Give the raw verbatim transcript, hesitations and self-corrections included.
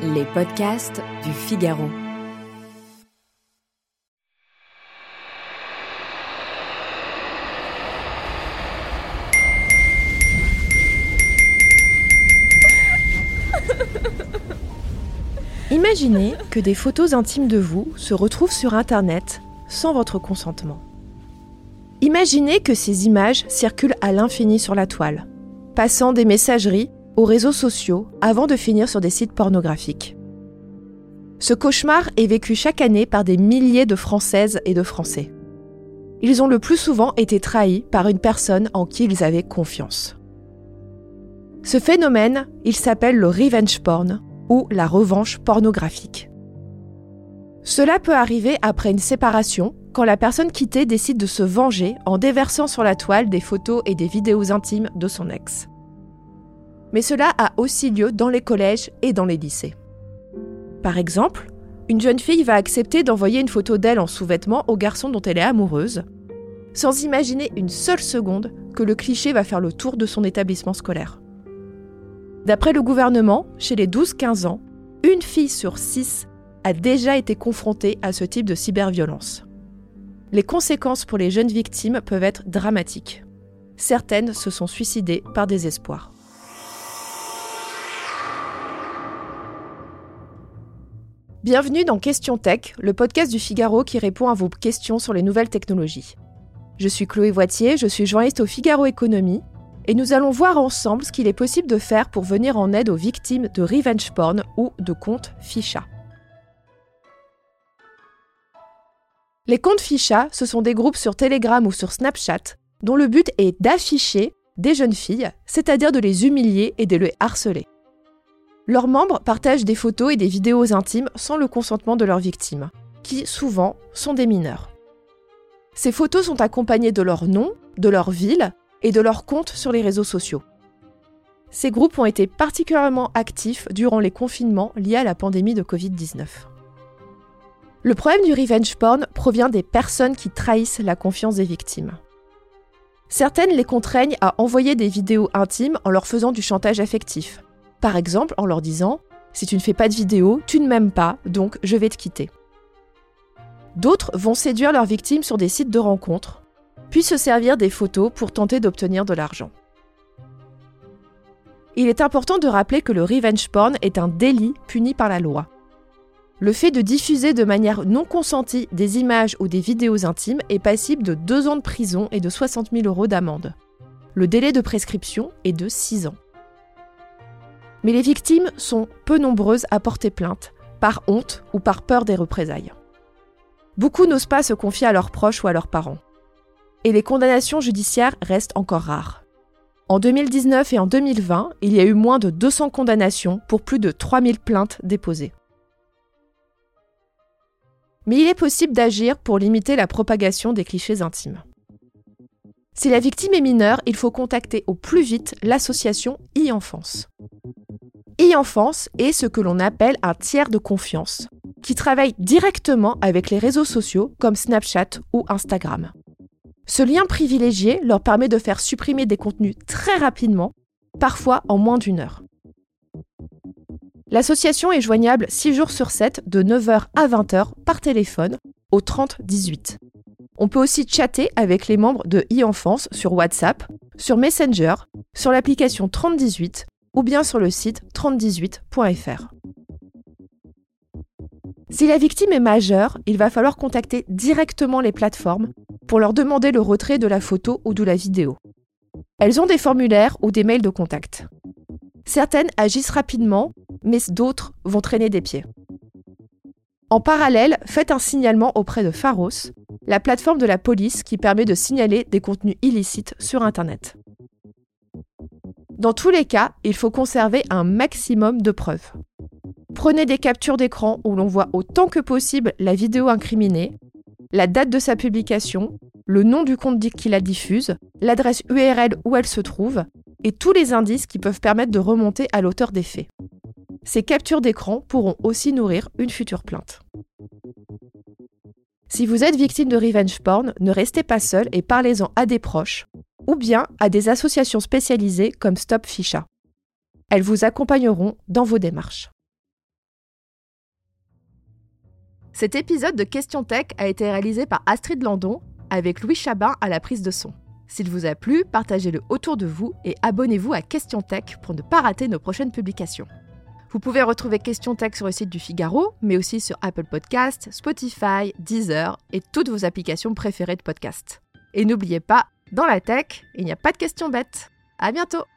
Les podcasts du Figaro. Imaginez que des photos intimes de vous se retrouvent sur Internet sans votre consentement. Imaginez que ces images circulent à l'infini sur la toile, passant des messageries aux réseaux sociaux avant de finir sur des sites pornographiques. Ce cauchemar est vécu chaque année par des milliers de Françaises et de Français. Ils ont le plus souvent été trahis par une personne en qui ils avaient confiance. Ce phénomène, il s'appelle le revenge porn ou la revanche pornographique. Cela peut arriver après une séparation, quand la personne quittée décide de se venger en déversant sur la toile des photos et des vidéos intimes de son ex. Mais cela a aussi lieu dans les collèges et dans les lycées. Par exemple, une jeune fille va accepter d'envoyer une photo d'elle en sous-vêtements au garçon dont elle est amoureuse, sans imaginer une seule seconde que le cliché va faire le tour de son établissement scolaire. D'après le gouvernement, chez les douze quinze ans, une fille sur six a déjà été confrontée à ce type de cyberviolence. Les conséquences pour les jeunes victimes peuvent être dramatiques. Certaines se sont suicidées par désespoir. Bienvenue dans Question Tech, le podcast du Figaro qui répond à vos questions sur les nouvelles technologies. Je suis Chloé Voitier, je suis journaliste au Figaro Économie, et nous allons voir ensemble ce qu'il est possible de faire pour venir en aide aux victimes de revenge porn ou de comptes ficha. Les comptes ficha, ce sont des groupes sur Telegram ou sur Snapchat, dont le but est d'afficher des jeunes filles, c'est-à-dire de les humilier et de les harceler. Leurs membres partagent des photos et des vidéos intimes sans le consentement de leurs victimes, qui, souvent, sont des mineurs. Ces photos sont accompagnées de leur nom, de leur ville et de leurs comptes sur les réseaux sociaux. Ces groupes ont été particulièrement actifs durant les confinements liés à la pandémie de covid dix-neuf. Le problème du revenge porn provient des personnes qui trahissent la confiance des victimes. Certaines les contraignent à envoyer des vidéos intimes en leur faisant du chantage affectif. Par exemple, en leur disant « Si tu ne fais pas de vidéo, tu ne m'aimes pas, donc je vais te quitter ». D'autres vont séduire leurs victimes sur des sites de rencontres, puis se servir des photos pour tenter d'obtenir de l'argent. Il est important de rappeler que le revenge porn est un délit puni par la loi. Le fait de diffuser de manière non consentie des images ou des vidéos intimes est passible de deux ans de prison et de soixante mille euros d'amende. Le délai de prescription est de six ans. Mais les victimes sont peu nombreuses à porter plainte, par honte ou par peur des représailles. Beaucoup n'osent pas se confier à leurs proches ou à leurs parents. Et les condamnations judiciaires restent encore rares. En deux mille dix-neuf et en deux mille vingt, il y a eu moins de deux cents condamnations pour plus de trois mille plaintes déposées. Mais il est possible d'agir pour limiter la propagation des clichés intimes. Si la victime est mineure, il faut contacter au plus vite l'association e-Enfance. e-Enfance est ce que l'on appelle un tiers de confiance, qui travaille directement avec les réseaux sociaux comme Snapchat ou Instagram. Ce lien privilégié leur permet de faire supprimer des contenus très rapidement, parfois en moins d'une heure. L'association est joignable six jours sur sept de neuf heures à vingt heures par téléphone au trente dix-huit. On peut aussi chatter avec les membres de e-Enfance sur WhatsApp, sur Messenger, sur l'application trente dix-huit ou bien sur le site trente dix-huit point f r. Si la victime est majeure, il va falloir contacter directement les plateformes pour leur demander le retrait de la photo ou de la vidéo. Elles ont des formulaires ou des mails de contact. Certaines agissent rapidement, mais d'autres vont traîner des pieds. En parallèle, faites un signalement auprès de Pharos, la plateforme de la police qui permet de signaler des contenus illicites sur Internet. Dans tous les cas, il faut conserver un maximum de preuves. Prenez des captures d'écran où l'on voit autant que possible la vidéo incriminée, la date de sa publication, le nom du compte qui la diffuse, l'adresse U R L où elle se trouve, et tous les indices qui peuvent permettre de remonter à l'auteur des faits. Ces captures d'écran pourront aussi nourrir une future plainte. Si vous êtes victime de revenge porn, ne restez pas seul et parlez-en à des proches, ou bien à des associations spécialisées comme Stop Ficha. Elles vous accompagneront dans vos démarches. Cet épisode de Question Tech a été réalisé par Astrid Landon avec Louis Chabin à la prise de son. S'il vous a plu, partagez-le autour de vous et abonnez-vous à Question Tech pour ne pas rater nos prochaines publications. Vous pouvez retrouver Question Tech sur le site du Figaro, mais aussi sur Apple Podcasts, Spotify, Deezer et toutes vos applications préférées de podcast. Et n'oubliez pas, dans la tech, il n'y a pas de questions bêtes. À bientôt!